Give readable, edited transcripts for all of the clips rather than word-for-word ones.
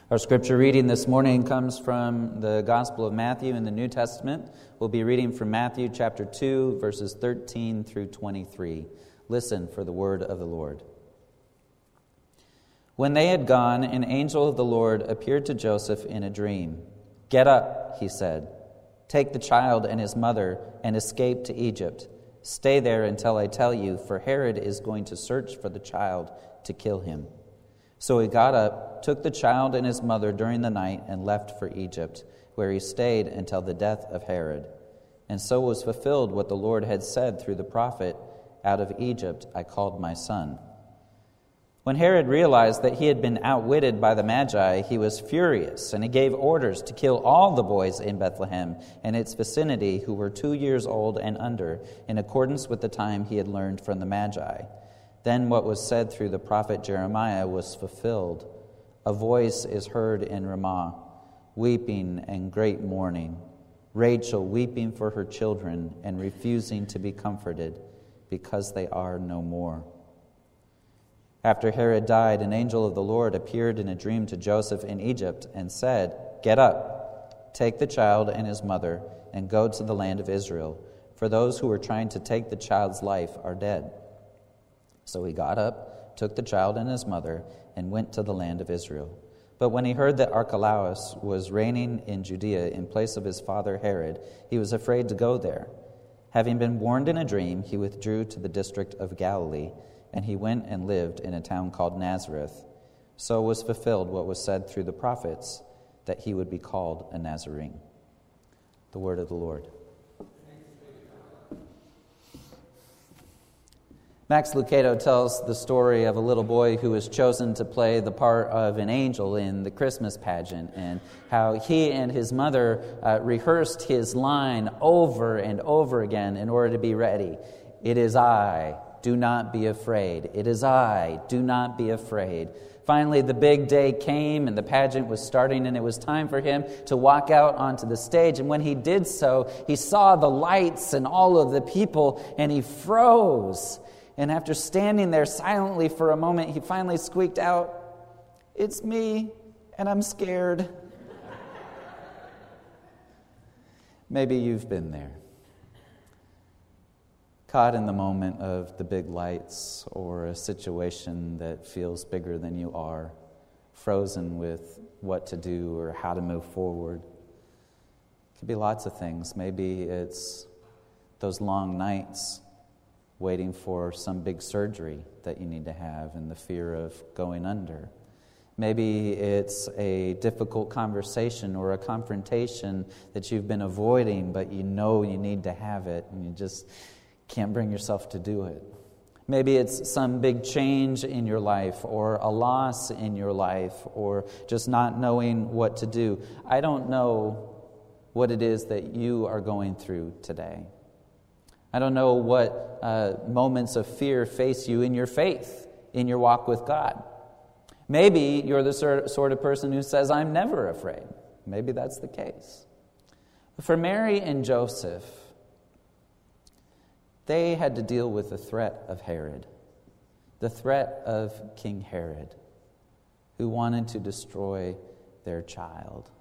Our scripture reading this morning comes from the Gospel of Matthew in the New Testament. We'll be reading from Matthew chapter 2, verses 13 through 23. Listen for the word of the Lord. When they had gone, an angel of the Lord appeared to Joseph in a dream. "Get up," he said. "Take the child and his mother and escape to Egypt. Stay there until I tell you, for Herod is going to search for the child to kill him." So he got up, took the child and his mother during the night, and left for Egypt, where he stayed until the death of Herod. And so was fulfilled what the Lord had said through the prophet, "Out of Egypt I called my son." When Herod realized that he had been outwitted by the Magi, he was furious, and he gave orders to kill all the boys in Bethlehem and its vicinity who were 2 years old and under, in accordance with the time he had learned from the Magi. Then what was said through the prophet Jeremiah was fulfilled. "A voice is heard in Ramah, weeping and great mourning, Rachel weeping for her children and refusing to be comforted, because they are no more." After Herod died, an angel of the Lord appeared in a dream to Joseph in Egypt and said, "Get up, take the child and his mother, and go to the land of Israel, for those who were trying to take the child's life are dead." So he got up, took the child and his mother, and went to the land of Israel. But when he heard that Archelaus was reigning in Judea in place of his father Herod, he was afraid to go there. Having been warned in a dream, he withdrew to the district of Galilee, and he went and lived in a town called Nazareth. So was fulfilled what was said through the prophets, that he would be called a Nazarene. The word of the Lord. Max Lucado tells the story of a little boy who was chosen to play the part of an angel in the Christmas pageant, and how he and his mother rehearsed his line over and over again in order to be ready. "It is I, do not be afraid. It is I, do not be afraid." Finally, the big day came, and the pageant was starting, and it was time for him to walk out onto the stage. And when he did so, he saw the lights and all of the people, and he froze. And after standing there silently for a moment, he finally squeaked out, "It's me, and I'm scared." Maybe you've been there, caught in the moment of the big lights or a situation that feels bigger than you are, frozen with what to do or how to move forward. It could be lots of things. Maybe it's those long nights waiting for some big surgery that you need to have and the fear of going under. Maybe it's a difficult conversation or a confrontation that you've been avoiding, but you know you need to have it and you just can't bring yourself to do it. Maybe it's some big change in your life or a loss in your life or just not knowing what to do. I don't know what it is that you are going through today. I don't know what moments of fear face you in your faith, in your walk with God. Maybe you're the sort of person who says, "I'm never afraid." Maybe that's the case. For Mary and Joseph, they had to deal with the threat of Herod, the threat of King Herod, who wanted to destroy their child.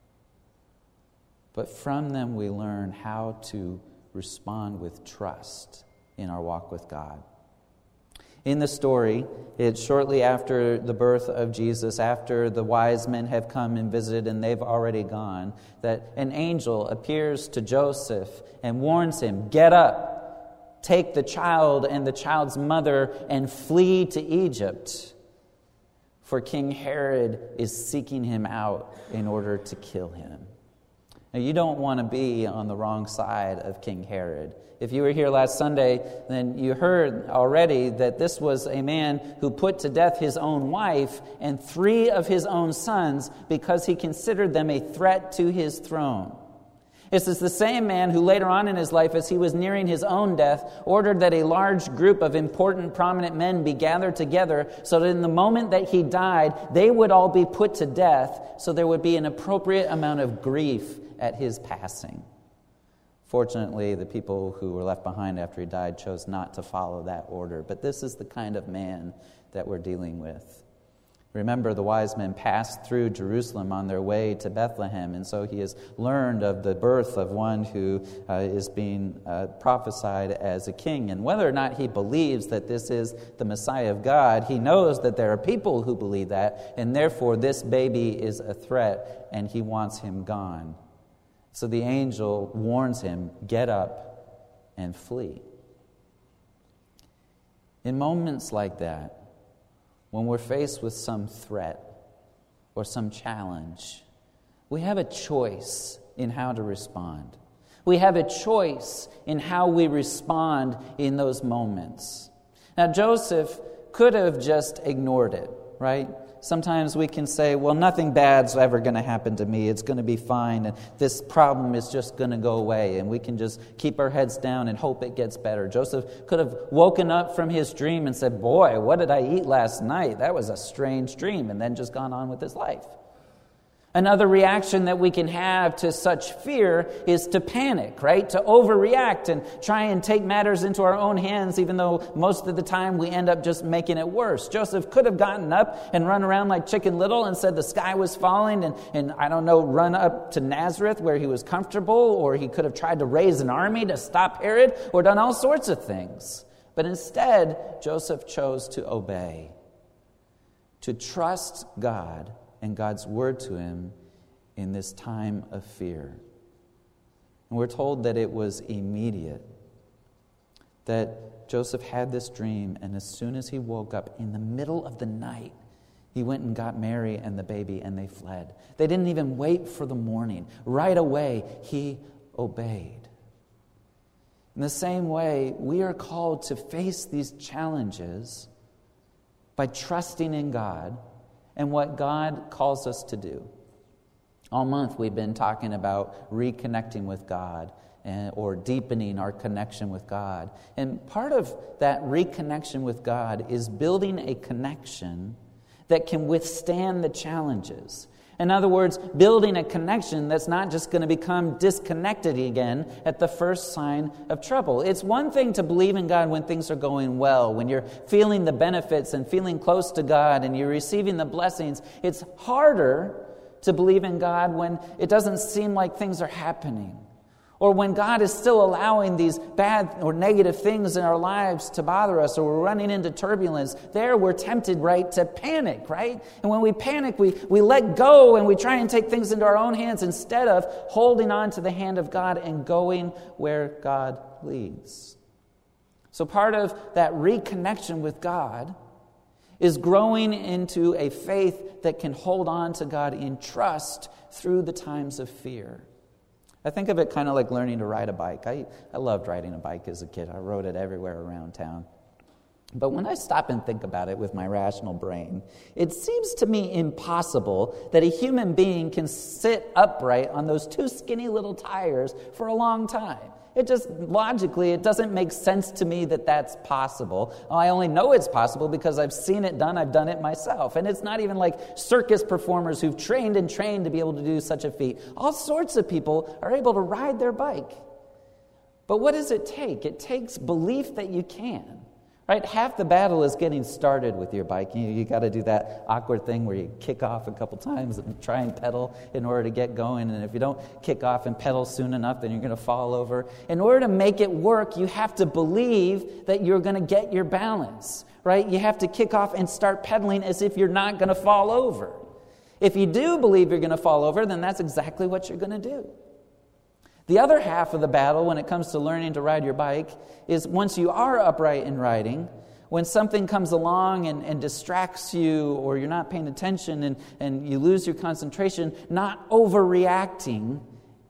But from them we learn how to respond with trust in our walk with God. In the story, it's shortly after the birth of Jesus, after the wise men have come and visited and they've already gone, that an angel appears to Joseph and warns him, "Get up, take the child and the child's mother and flee to Egypt, for King Herod is seeking him out in order to kill him." Now, you don't want to be on the wrong side of King Herod. If you were here last Sunday, then you heard already that this was a man who put to death his own wife and 3 of his own sons because he considered them a threat to his throne. This is the same man who later on in his life, as he was nearing his own death, ordered that a large group of important, prominent men be gathered together so that in the moment that he died, they would all be put to death, so there would be an appropriate amount of grief at his passing. Fortunately, the people who were left behind after he died chose not to follow that order. But this is the kind of man that we're dealing with. Remember, the wise men passed through Jerusalem on their way to Bethlehem, and so he has learned of the birth of one who is being prophesied as a king. And whether or not he believes that this is the Messiah of God, he knows that there are people who believe that, and therefore this baby is a threat, and he wants him gone. So the angel warns him, get up and flee. In moments like that, when we're faced with some threat or some challenge, we have a choice in how to respond. We have a choice in how we respond in those moments. Now, Joseph could have just ignored it, right? Sometimes we can say, well, nothing bad's ever going to happen to me. It's going to be fine, and this problem is just going to go away, and we can just keep our heads down and hope it gets better. Joseph could have woken up from his dream and said, boy, what did I eat last night? That was a strange dream, and then just gone on with his life. Another reaction that we can have to such fear is to panic, right? To overreact and try and take matters into our own hands, even though most of the time we end up just making it worse. Joseph could have gotten up and run around like Chicken Little and said the sky was falling and I don't know, run up to Nazareth where he was comfortable, or he could have tried to raise an army to stop Herod, or done all sorts of things. But instead, Joseph chose to obey, to trust God and God's word to him in this time of fear. And we're told that it was immediate, that Joseph had this dream, and as soon as he woke up in the middle of the night, he went and got Mary and the baby, and they fled. They didn't even wait for the morning. Right away, he obeyed. In the same way, we are called to face these challenges by trusting in God and what God calls us to do. All month we've been talking about reconnecting with God or deepening our connection with God. And part of that reconnection with God is building a connection that can withstand the challenges. In other words, building a connection that's not just going to become disconnected again at the first sign of trouble. It's one thing to believe in God when things are going well, when you're feeling the benefits and feeling close to God and you're receiving the blessings. It's harder to believe in God when it doesn't seem like things are happening, or when God is still allowing these bad or negative things in our lives to bother us, or we're running into turbulence. There we're tempted, right, to panic, right? And when we panic, we let go and we try and take things into our own hands instead of holding on to the hand of God and going where God leads. So part of that reconnection with God is growing into a faith that can hold on to God in trust through the times of fear. I think of it kind of like learning to ride a bike. I loved riding a bike as a kid. I rode it everywhere around town. But when I stop and think about it with my rational brain, it seems to me impossible that a human being can sit upright on those two skinny little tires for a long time. It just, logically, it doesn't make sense to me that that's possible. I only know it's possible because I've seen it done. I've done it myself. And it's not even like circus performers who've trained to be able to do such a feat. All sorts of people are able to ride their bike. But what does it take? It takes belief that you can. Right? Half the battle is getting started with your bike. You got to do that awkward thing where you kick off a couple times and try and pedal in order to get going. And if you don't kick off and pedal soon enough, then you're going to fall over. In order to make it work, you have to believe that you're going to get your balance. Right? You have to kick off and start pedaling as if you're not going to fall over. If you do believe you're going to fall over, then that's exactly what you're going to do. The other half of the battle when it comes to learning to ride your bike is once you are upright in riding, when something comes along and distracts you, or you're not paying attention and you lose your concentration, not overreacting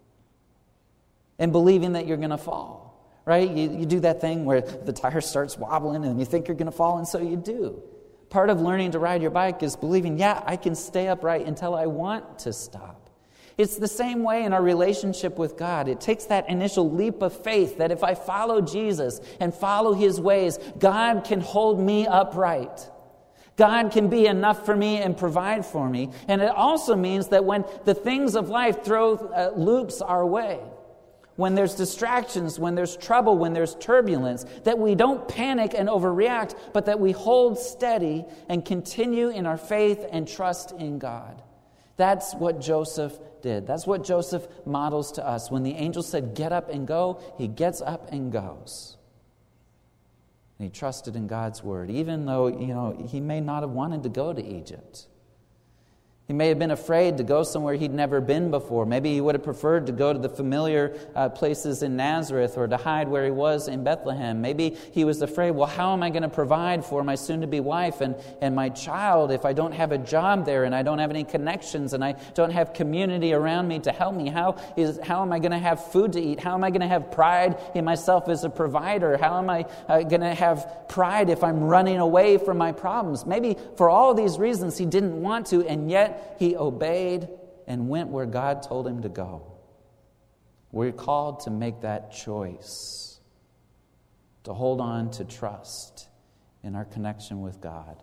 and believing that you're going to fall. Right? You do that thing where the tire starts wobbling and you think you're going to fall, and so you do. Part of learning to ride your bike is believing, yeah, I can stay upright until I want to stop. It's the same way in our relationship with God. It takes that initial leap of faith that if I follow Jesus and follow His ways, God can hold me upright. God can be enough for me and provide for me. And it also means that when the things of life throw loops our way, when there's distractions, when there's trouble, when there's turbulence, that we don't panic and overreact, but that we hold steady and continue in our faith and trust in God. That's what Joseph did. That's what Joseph models to us. When the angel said, "Get up and go," he gets up and goes. And he trusted in God's word, even though, he may not have wanted to go to Egypt. He may have been afraid to go somewhere he'd never been before. Maybe he would have preferred to go to the familiar places in Nazareth or to hide where he was in Bethlehem. Maybe he was afraid, well, how am I going to provide for my soon-to-be wife and my child if I don't have a job there and I don't have any connections and I don't have community around me to help me? How am I going to have food to eat? How am I going to have pride in myself as a provider? How am I going to have pride if I'm running away from my problems? Maybe for all these reasons he didn't want to, and yet he obeyed and went where God told him to go. We're called to make that choice, to hold on to trust in our connection with God.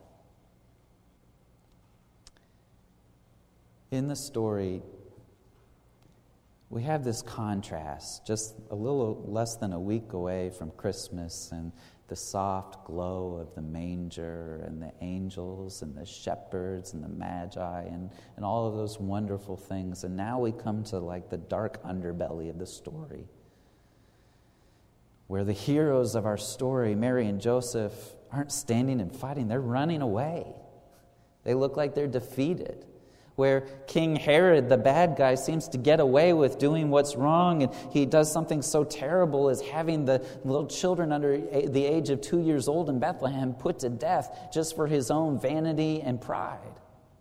In the story, we have this contrast, just a little less than a week away from Christmas, and the soft glow of the manger and the angels and the shepherds and the magi and all of those wonderful things. And now we come to like the dark underbelly of the story, where the heroes of our story, Mary and Joseph, aren't standing and fighting. They're running away. They look like they're defeated. Where King Herod, the bad guy, seems to get away with doing what's wrong, and he does something so terrible as having the little children under the age of 2 years old in Bethlehem put to death just for his own vanity and pride.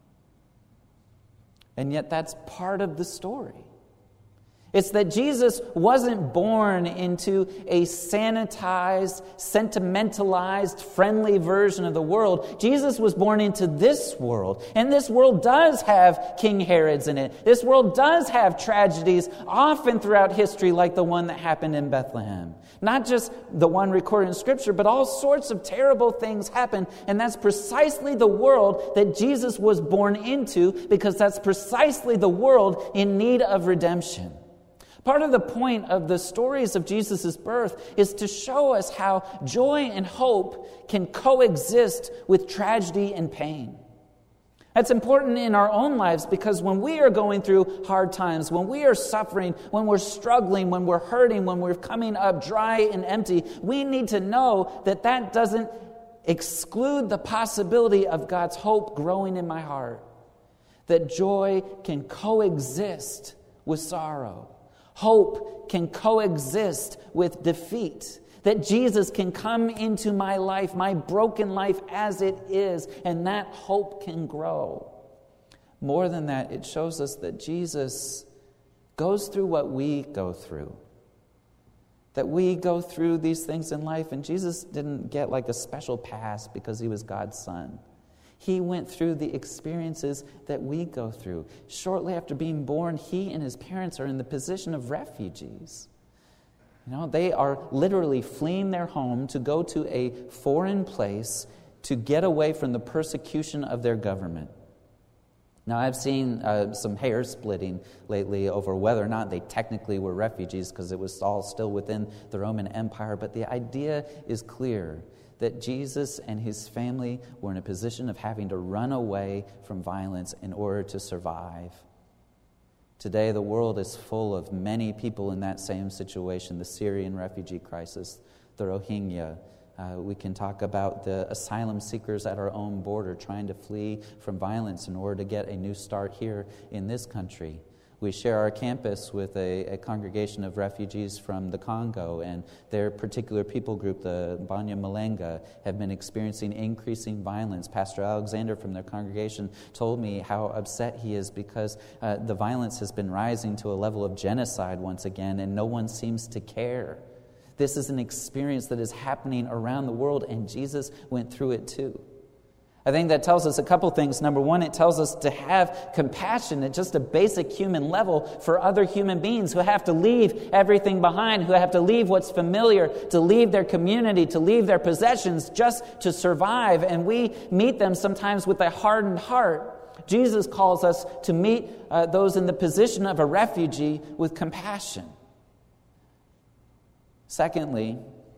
And yet that's part of the story. It's that Jesus wasn't born into a sanitized, sentimentalized, friendly version of the world. Jesus was born into this world. And this world does have King Herods in it. This world does have tragedies often throughout history like the one that happened in Bethlehem. Not just the one recorded in Scripture, but all sorts of terrible things happen. And that's precisely the world that Jesus was born into, because that's precisely the world in need of redemption. Part of the point of the stories of Jesus' birth is to show us how joy and hope can coexist with tragedy and pain. That's important in our own lives, because when we are going through hard times, when we are suffering, when we're struggling, when we're hurting, when we're coming up dry and empty, we need to know that that doesn't exclude the possibility of God's hope growing in my heart. That joy can coexist with sorrow. Hope can coexist with defeat. That Jesus can come into my life, my broken life as it is, and that hope can grow. More than that, it shows us that Jesus goes through what we go through. That we go through these things in life, and Jesus didn't get like a special pass because he was God's son. He went through the experiences that we go through. Shortly after being born, he and his parents are in the position of refugees. They are literally fleeing their home to go to a foreign place to get away from the persecution of their government. Now, I've seen some hair splitting lately over whether or not they technically were refugees, because it was all still within the Roman Empire, but the idea is clear. That Jesus and his family were in a position of having to run away from violence in order to survive. Today, the world is full of many people in that same situation. The Syrian refugee crisis, the Rohingya. We can talk about the asylum seekers at our own border trying to flee from violence in order to get a new start here in this country. We share our campus with a congregation of refugees from the Congo, and their particular people group, the Banyamalenga, have been experiencing increasing violence. Pastor Alexander from their congregation told me how upset he is because the violence has been rising to a level of genocide once again, and no one seems to care. This is an experience that is happening around the world, and Jesus went through it too. I think that tells us a couple things. Number one, it tells us to have compassion at just a basic human level for other human beings who have to leave everything behind, who have to leave what's familiar, to leave their community, to leave their possessions just to survive. And we meet them sometimes with a hardened heart. Jesus calls us to meet those in the position of a refugee with compassion. Secondly,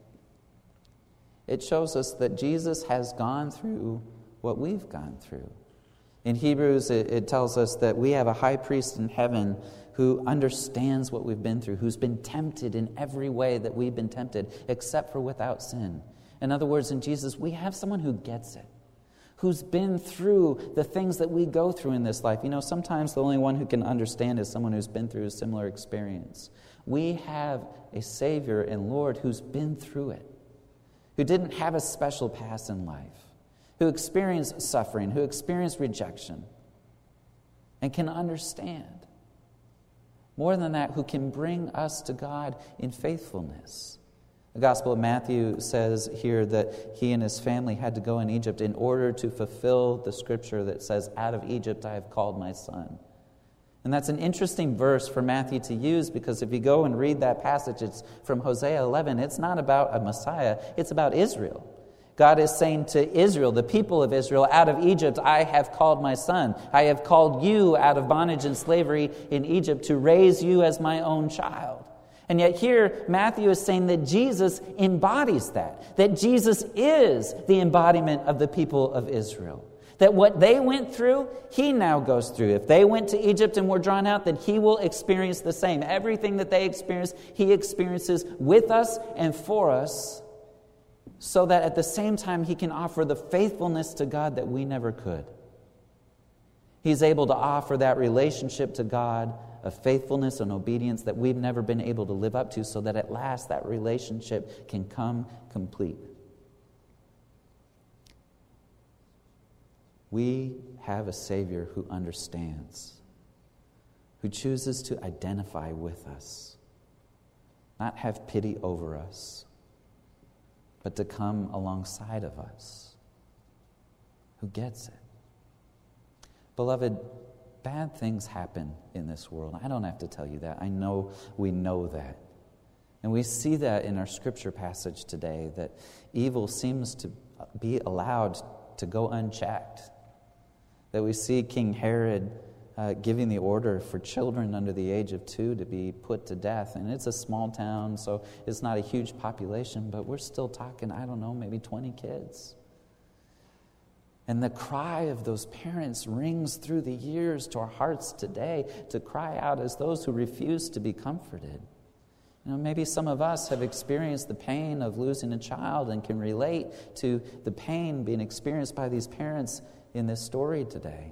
it shows us that Jesus has gone through what we've gone through. In Hebrews, it tells us that we have a high priest in heaven who understands what we've been through, who's been tempted in every way that we've been tempted, except for without sin. In other words, in Jesus, we have someone who gets it, who's been through the things that we go through in this life. You know, sometimes the only one who can understand is someone who's been through a similar experience. We have a Savior and Lord who's been through it, who didn't have a special pass in life, who experienced suffering, who experienced rejection, and can understand. More than that, who can bring us to God in faithfulness. The Gospel of Matthew says here that he and his family had to go in Egypt in order to fulfill the scripture that says, "Out of Egypt I have called my son." And that's an interesting verse for Matthew to use, because if you go and read that passage, it's from Hosea 11. It's not about a Messiah, it's about Israel. God is saying to Israel, the people of Israel, "Out of Egypt I have called my son. I have called you out of bondage and slavery in Egypt to raise you as my own child." And yet here, Matthew is saying that Jesus embodies that Jesus is the embodiment of the people of Israel. That what they went through, he now goes through. If they went to Egypt and were drawn out, then he will experience the same. Everything that they experienced, he experiences with us and for us, so that at the same time he can offer the faithfulness to God that we never could. He's able to offer that relationship to God of faithfulness and obedience that we've never been able to live up to, so that at last that relationship can come complete. We have a Savior who understands, who chooses to identify with us, not have pity over us, but to come alongside of us, who gets it. Beloved, bad things happen in this world. I don't have to tell you that. I know we know that. And we see that in our scripture passage today, that evil seems to be allowed to go unchecked. That we see King Herod giving the order for children under the age of 2 to be put to death. And it's a small town, so it's not a huge population, but we're still talking, I don't know, maybe 20 kids. And the cry of those parents rings through the years to our hearts today, to cry out as those who refuse to be comforted. You know, maybe some of us have experienced the pain of losing a child and can relate to the pain being experienced by these parents in this story today.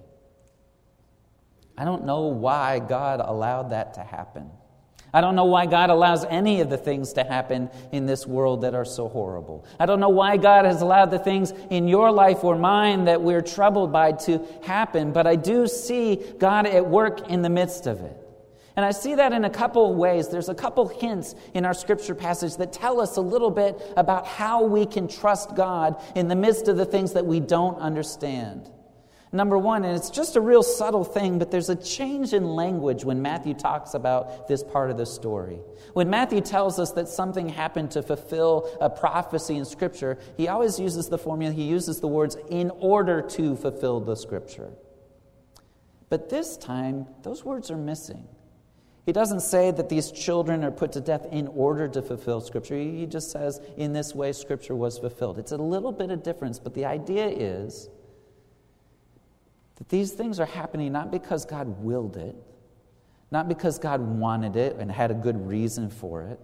I don't know why God allowed that to happen. I don't know why God allows any of the things to happen in this world that are so horrible. I don't know why God has allowed the things in your life or mine that we're troubled by to happen, but I do see God at work in the midst of it. And I see that in a couple of ways. There's a couple hints in our scripture passage that tell us a little bit about how we can trust God in the midst of the things that we don't understand. Number one, and it's just a real subtle thing, but there's a change in language when Matthew talks about this part of the story. When Matthew tells us that something happened to fulfill a prophecy in Scripture, he always uses the formula, he uses the words, "in order to fulfill the Scripture." But this time, those words are missing. He doesn't say that these children are put to death in order to fulfill Scripture. He just says, in this way, Scripture was fulfilled. It's a little bit of difference, but the idea is that these things are happening not because God willed it, not because God wanted it and had a good reason for it,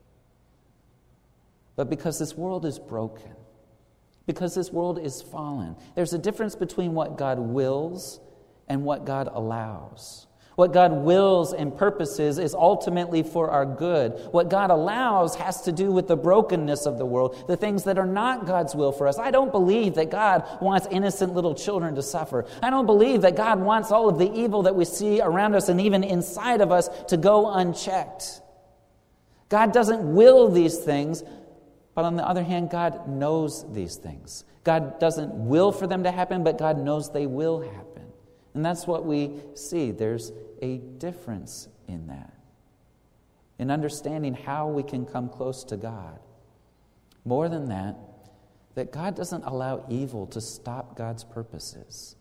but because this world is broken, because this world is fallen. There's a difference between what God wills and what God allows. What God wills and purposes is ultimately for our good. What God allows has to do with the brokenness of the world, the things that are not God's will for us. I don't believe that God wants innocent little children to suffer. I don't believe that God wants all of the evil that we see around us and even inside of us to go unchecked. God doesn't will these things, but on the other hand, God knows these things. God doesn't will for them to happen, but God knows they will happen. And that's what we see. There's a difference in that, in understanding how we can come close to God. More than that God doesn't allow evil to stop God's purposes.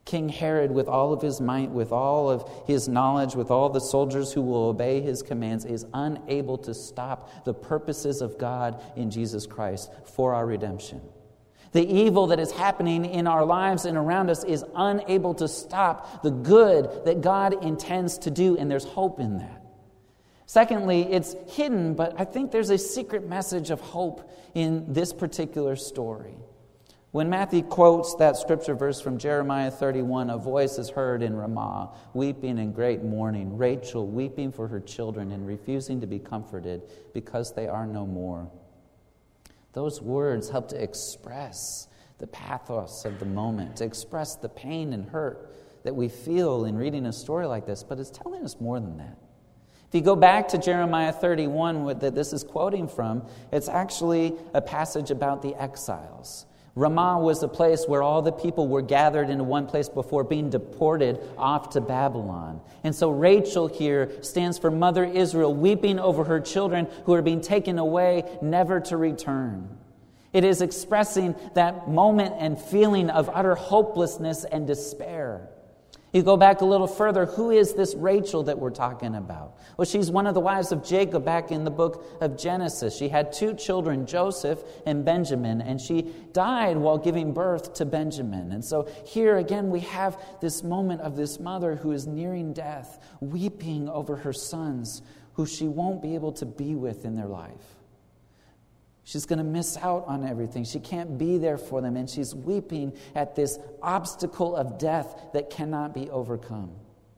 King Herod, with all of his might, with all of his knowledge, with all the soldiers who will obey his commands, is unable to stop the purposes of God in Jesus Christ for our redemption. The evil that is happening in our lives and around us is unable to stop the good that God intends to do, and there's hope in that. Secondly, it's hidden, but I think there's a secret message of hope in this particular story. When Matthew quotes that scripture verse from Jeremiah 31, a voice is heard in Ramah, weeping in great mourning, Rachel weeping for her children and refusing to be comforted because they are no more. Those words help to express the pathos of the moment, to express the pain and hurt that we feel in reading a story like this, but it's telling us more than that. If you go back to Jeremiah 31 that this is quoting from, it's actually a passage about the exiles. Ramah was a place where all the people were gathered into one place before being deported off to Babylon. And so Rachel here stands for Mother Israel, weeping over her children who are being taken away, never to return. It is expressing that moment and feeling of utter hopelessness and despair. You go back a little further, who is this Rachel that we're talking about? Well, she's one of the wives of Jacob back in the book of Genesis. She had 2 children, Joseph and Benjamin, and she died while giving birth to Benjamin. And so here again we have this moment of this mother who is nearing death, weeping over her sons who she won't be able to be with in their life. She's going to miss out on everything. She can't be there for them, and she's weeping at this obstacle of death that cannot be overcome.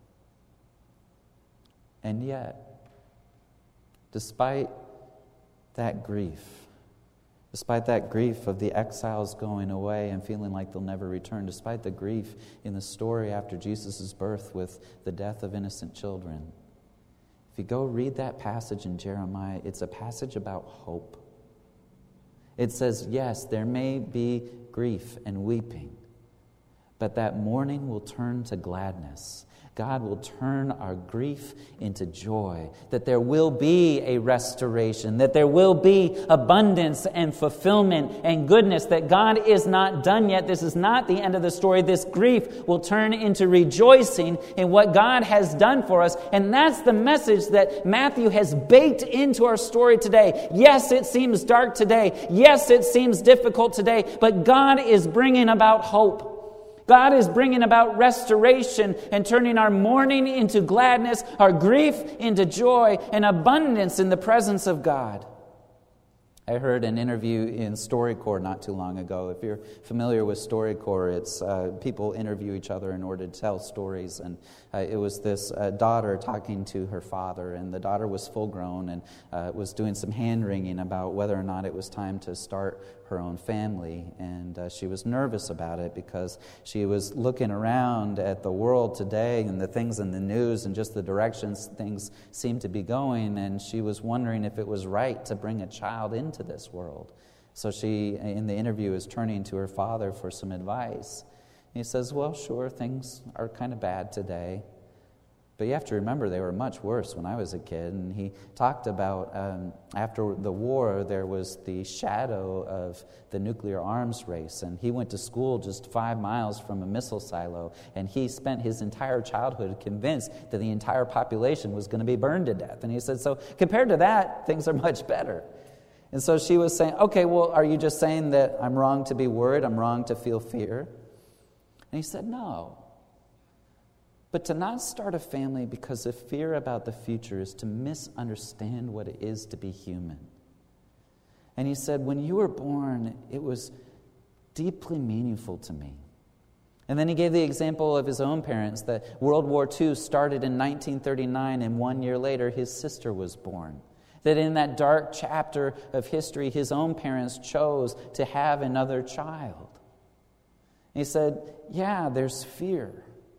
And yet, despite that grief of the exiles going away and feeling like they'll never return, despite the grief in the story after Jesus' birth with the death of innocent children, if you go read that passage in Jeremiah, it's a passage about hope. It says, yes, there may be grief and weeping, but that mourning will turn to gladness. God will turn our grief into joy, that there will be a restoration, that there will be abundance and fulfillment and goodness, that God is not done yet. This is not the end of the story. This grief will turn into rejoicing in what God has done for us. And that's the message that Matthew has baked into our story today. Yes, it seems dark today. Yes, it seems difficult today, but God is bringing about hope. God is bringing about restoration and turning our mourning into gladness, our grief into joy, and abundance in the presence of God. I heard an interview in StoryCorps not too long ago. If you're familiar with StoryCorps, it's people interview each other in order to tell stories. And it was this daughter talking to her father, and the daughter was full grown and was doing some hand-wringing about whether or not it was time to start her own family. And she was nervous about it because she was looking around at the world today and the things in the news and just the directions things seemed to be going, and she was wondering if it was right to bring a child into this world. So she, in the interview, is turning to her father for some advice. And he says, well, sure, things are kind of bad today, but you have to remember they were much worse when I was a kid. And he talked about after the war, there was the shadow of the nuclear arms race. And he went to school just 5 miles from a missile silo. And he spent his entire childhood convinced that the entire population was going to be burned to death. And he said, so compared to that, things are much better. And so she was saying, okay, well, are you just saying that I'm wrong to be worried? I'm wrong to feel fear? And he said, no. But to not start a family because of fear about the future is to misunderstand what it is to be human. And he said, when you were born, it was deeply meaningful to me. And then he gave the example of his own parents, that World War II started in 1939, and 1 year later his sister was born. That in that dark chapter of history, his own parents chose to have another child. And he said, yeah, there's fear.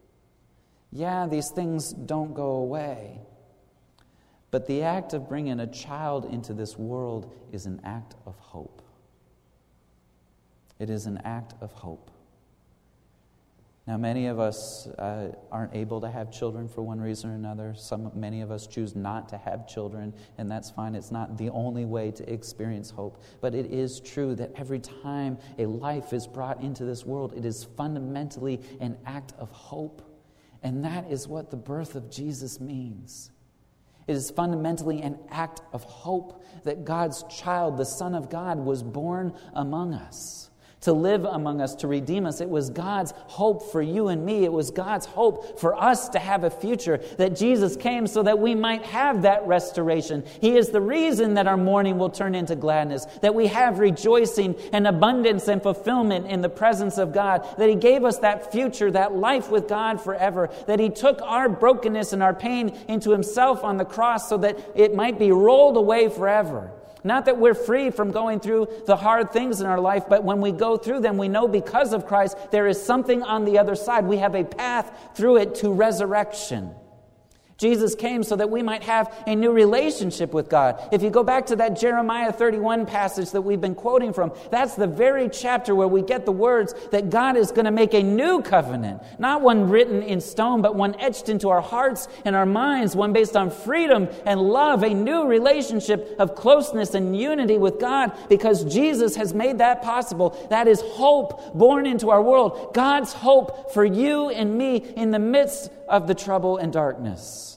Yeah, these things don't go away. But the act of bringing a child into this world is an act of hope. It is an act of hope. Now, many of us aren't able to have children for one reason or another. Many of us choose not to have children, and that's fine. It's not the only way to experience hope. But it is true that every time a life is brought into this world, it is fundamentally an act of hope. And that is what the birth of Jesus means. It is fundamentally an act of hope that God's child, the Son of God, was born among us, to live among us, to redeem us. It was God's hope for you and me. It was God's hope for us to have a future, that Jesus came so that we might have that restoration. He is the reason that our mourning will turn into gladness, that we have rejoicing and abundance and fulfillment in the presence of God, that He gave us that future, that life with God forever, that He took our brokenness and our pain into Himself on the cross so that it might be rolled away forever. Not that we're free from going through the hard things in our life, but when we go through them, we know because of Christ, there is something on the other side. We have a path through it to resurrection. Jesus came so that we might have a new relationship with God. If you go back to that Jeremiah 31 passage that we've been quoting from, that's the very chapter where we get the words that God is going to make a new covenant. Not one written in stone, but one etched into our hearts and our minds, one based on freedom and love, a new relationship of closeness and unity with God because Jesus has made that possible. That is hope born into our world. God's hope for you and me in the midst of the trouble and darkness.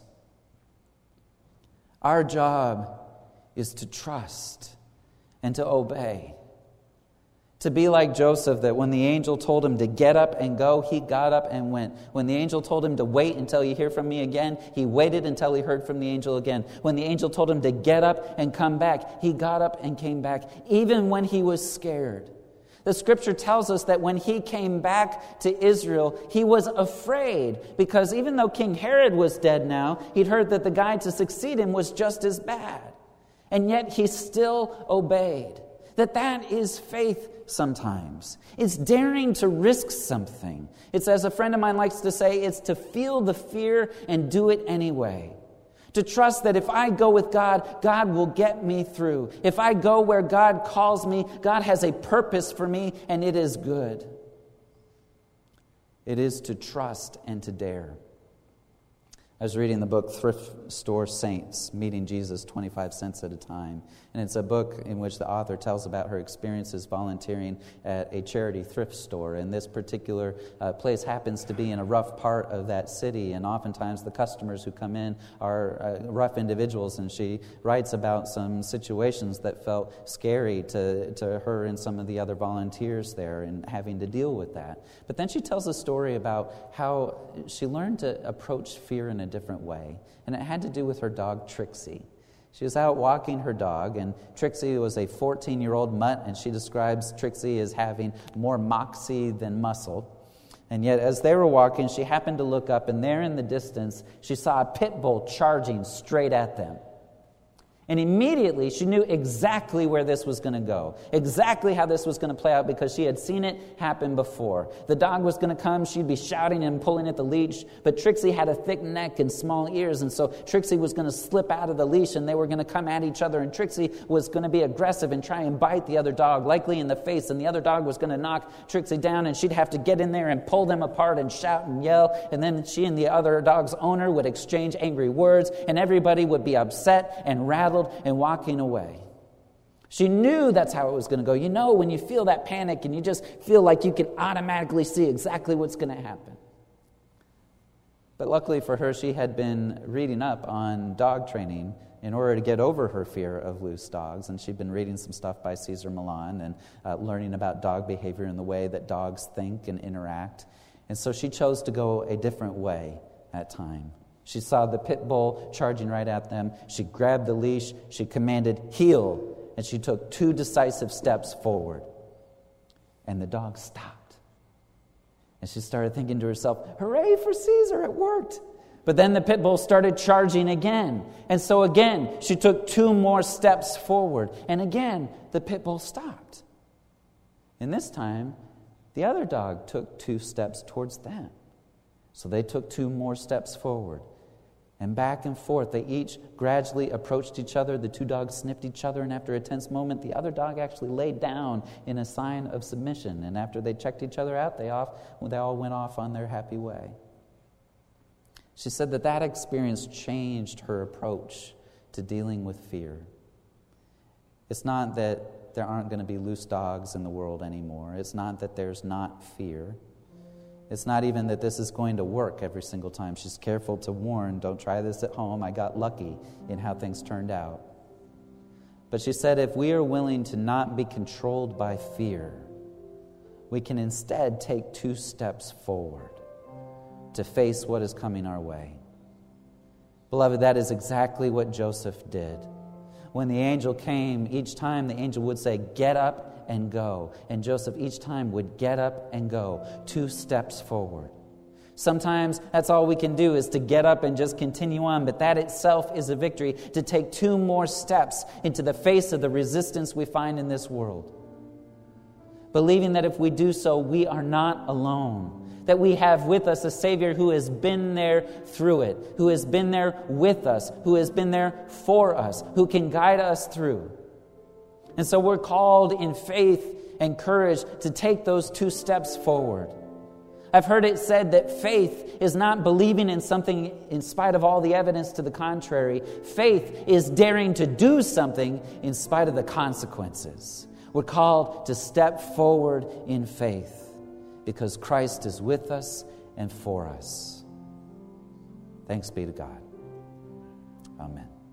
Our job is to trust and to obey. To be like Joseph, that when the angel told him to get up and go, he got up and went. When the angel told him to wait until you hear from me again, he waited until he heard from the angel again. When the angel told him to get up and come back, he got up and came back, even when he was scared. The scripture tells us that when he came back to Israel, he was afraid because even though King Herod was dead now, he'd heard that the guy to succeed him was just as bad. And yet he still obeyed. That is faith sometimes. It's daring to risk something. It's, as a friend of mine likes to say, it's to feel the fear and do it anyway. To trust that if I go with God, God will get me through. If I go where God calls me, God has a purpose for me, and it is good. It is to trust and to dare. I was reading the book Thrift Store Saints, Meeting Jesus 25 Cents at a Time. And it's a book in which the author tells about her experiences volunteering at a charity thrift store. And this particular place happens to be in a rough part of that city. And oftentimes the customers who come in are rough individuals. And she writes about some situations that felt scary to her and some of the other volunteers there and having to deal with that. But then she tells a story about how she learned to approach fear in a different way. And it had to do with her dog, Trixie. She was out walking her dog, and Trixie was a 14-year-old mutt, and she describes Trixie as having more moxie than muscle. And yet, as they were walking, she happened to look up, and there in the distance, she saw a pit bull charging straight at them. And immediately, she knew exactly where this was going to go, exactly how this was going to play out, because she had seen it happen before. The dog was going to come, she'd be shouting and pulling at the leash, but Trixie had a thick neck and small ears, and so Trixie was going to slip out of the leash, and they were going to come at each other, and Trixie was going to be aggressive and try and bite the other dog, likely in the face, and the other dog was going to knock Trixie down, and she'd have to get in there and pull them apart and shout and yell, and then she and the other dog's owner would exchange angry words, and everybody would be upset and rattled and walking away. She knew that's how it was going to go. You know, when you feel that panic and you just feel like you can automatically see exactly what's going to happen. But luckily for her, she had been reading up on dog training in order to get over her fear of loose dogs. And she'd been reading some stuff by Cesar Millan and learning about dog behavior and the way that dogs think and interact. And so she chose to go a different way that time. She saw the pit bull charging right at them. She grabbed the leash. She commanded, "Heel," and she took 2 decisive steps forward. And the dog stopped. And she started thinking to herself, "Hooray for Caesar, it worked." But then the pit bull started charging again. And so again, she took 2 more steps forward. And again, the pit bull stopped. And this time, the other dog took 2 steps towards them. So they took 2 more steps forward. And back and forth, they each gradually approached each other. The two dogs sniffed each other, and after a tense moment, the other dog actually laid down in a sign of submission. And after they checked each other out, they all went off on their happy way. She said that experience changed her approach to dealing with fear. It's not that there aren't going to be loose dogs in the world anymore. It's not that there's not fear. It's not even that this is going to work every single time. She's careful to warn, don't try this at home. I got lucky in how things turned out. But she said if we are willing to not be controlled by fear, we can instead take 2 steps forward to face what is coming our way. Beloved, that is exactly what Joseph did. When the angel came, each time the angel would say, "Get up and go." And Joseph each time would get up and go, 2 steps forward. Sometimes that's all we can do is to get up and just continue on, but that itself is a victory, to take 2 more steps into the face of the resistance we find in this world. Believing that if we do so, we are not alone. That we have with us a Savior who has been there through it, who has been there with us, who has been there for us, who can guide us through. And so we're called in faith and courage to take those 2 steps forward. I've heard it said that faith is not believing in something in spite of all the evidence to the contrary. Faith is daring to do something in spite of the consequences. We're called to step forward in faith because Christ is with us and for us. Thanks be to God. Amen.